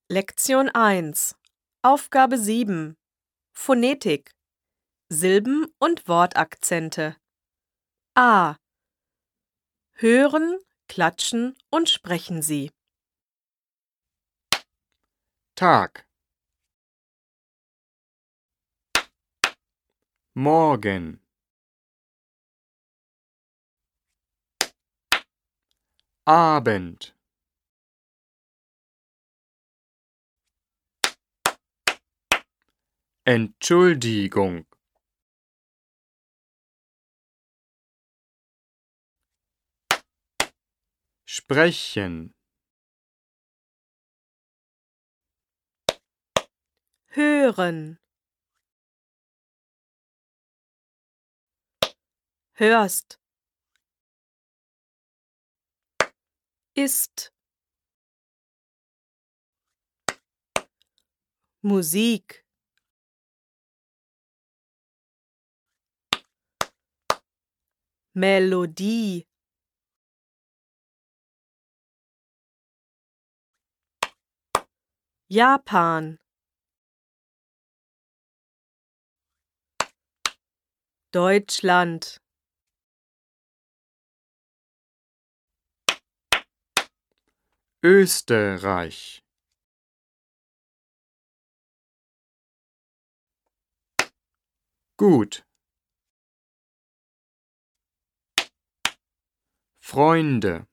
Lektion 1 Aufgabe 7 Phonetik Silben- und Wortakzente A. Hören, klatschen und sprechen Sie. Tag. Morgen. Abend. Entschuldigung. Sprechen. Hören. Hörst. Ist. Musik. Melodie. Japan. Deutschland. Österreich. Gut. Freunde.